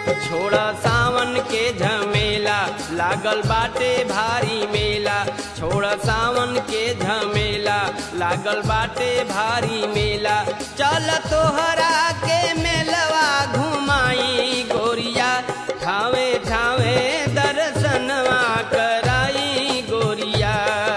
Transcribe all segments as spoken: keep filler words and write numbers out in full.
छोड़ा सावन के झमेला लागल बाटे भारी मेला। छोड़ा सावन के झमेला लागल बाटे भारी मेला। चल तोहरा के मेलवा घुमाई गोरिया ठावे ठावे दर्शनवा कराई गोरिया।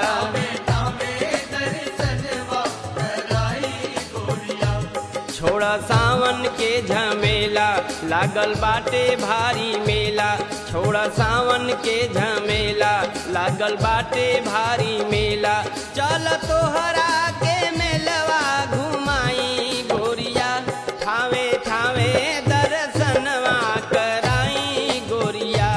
छोड़ा सावन के झमेला लागल बाटे भारी मेला। छोड़ा सावन के झमेला लागल बाटे भारी मेला। चल तोहरा के मेलवा घुमाई गोरिया ठावे ठावे दर्शनवा कराई गोरिया।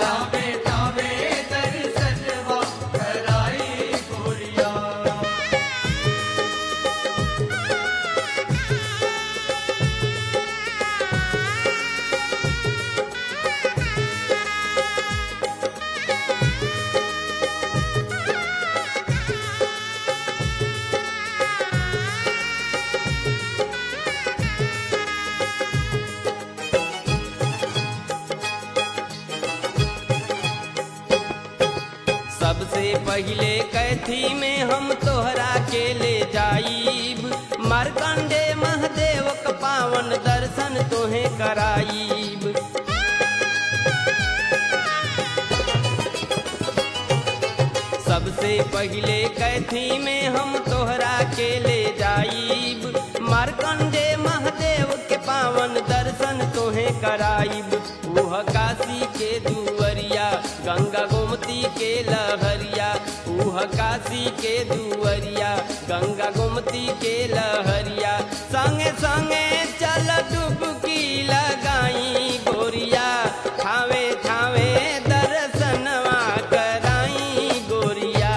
सबसे पहिले कैथी में हम तोहरा के ले जाईब। मार्कंडे महादेव का पावन दर्शन तोहे कराईब। सबसे पहिले कैथी में हम तोहरा के ले जाईब। मार्कंडे महादेव के पावन दर्शन तोहे कराईब। उह काशी के दुवरिया गंगा गोमती के लहरिया। उह काशी के दुवरिया गंगा गोमती के लहरिया। संगे संगे चल डुबकी लगाई गोरिया ठावे ठावे दर्शनवा कराई गोरिया।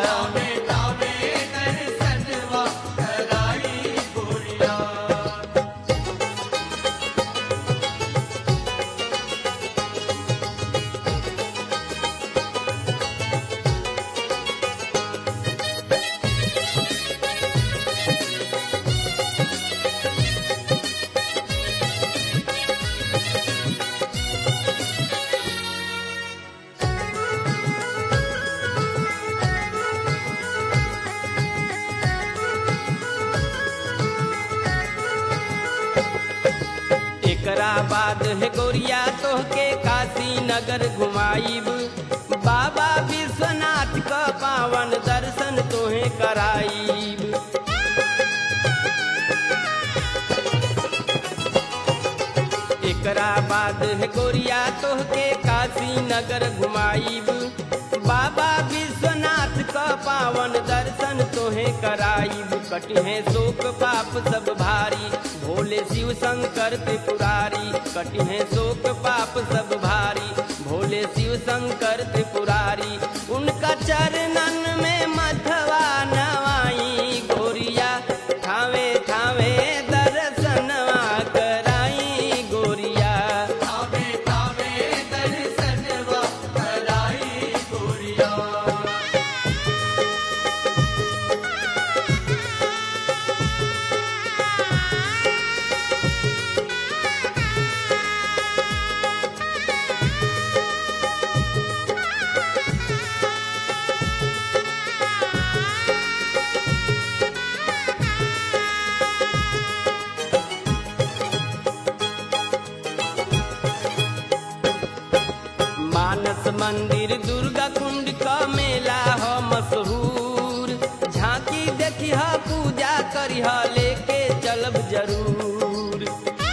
एकरा बाद है गोरिया तोहके काशी नगर घुमाईब। बाबा विश्वनाथ का पावन दर्शन तोहे कराईब। एकरा बाद है गोरिया तोहके काशी नगर घुमाईब। बाबा विश्वनाथ का पावन दर्शन तोहे कराईब। कटिहे शोक पाप सब भारी भोले शिव शंकर त्रिपुरारी। कटिहे शोक पाप सब भारी भोले शिव शंकर त्रिपुरारी। उनका चरणन में मथवा नवाई गोरिया ठावे ठावे दर्शनवा कराई गोरिया। मानस मंदिर दुर्गा कुंड का मेला हो मशहूर। झांकी देखी हा पूजा करी हा लेके चलब जरूर।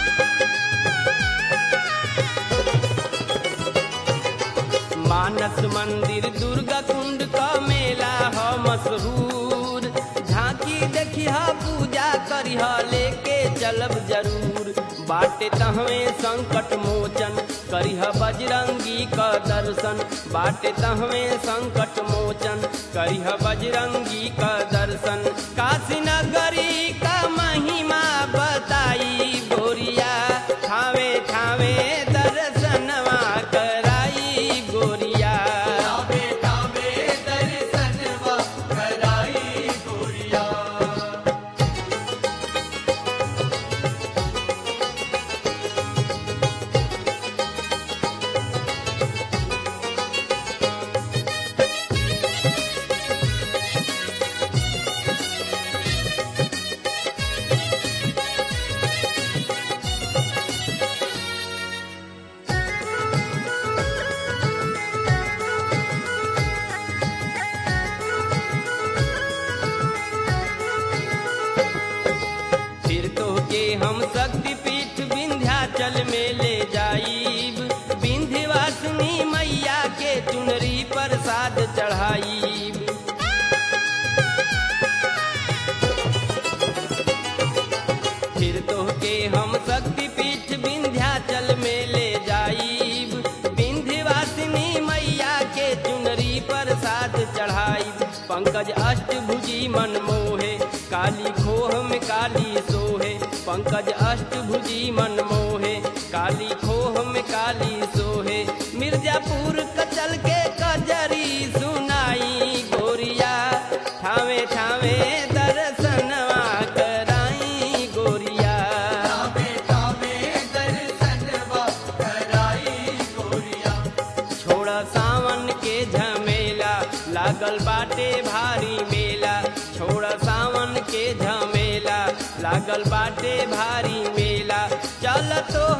मानस मंदिर दुर्गा कुंड का मेला हो मशहूर। झांकी देखी हा पूजा करी हा लेके चलब जरूर। बाटे तहवे संकट मोचन करिह बजरंगी का दर्शन। बाटे तहवे संकट मोचन करिह बजरंगी का दर्शन। काशी नगरी का महिमा बताई गोरिया ठावे ठावे दर्शनवा कराई गोरिया। प्रसाद चढ़ाई। फिर तोहके हम शक्ति पीठ विंध्याचल में ले जाईब, विंध्यवासिनी मैया के चुनरी प्रसाद चढ़ाई। पंकज अष्टभुजी मन मोहे, काली खोह में काली सोहे। पंकज अष्टभुजी मन मोहे, काली खोह में काली सोहे। मिर्जापुर कचल के कजरी सुनाई गोरिया, ठावे ठावे दर्शनवा कराई गोरिया। ठावे ठावे दर्शनवा कराई गोरिया। छोड़ सावन के झमेला, लागल बाटे भारी मेला। छोड़ सावन के झमेला, लागल बाटे भारी मेला। चल तो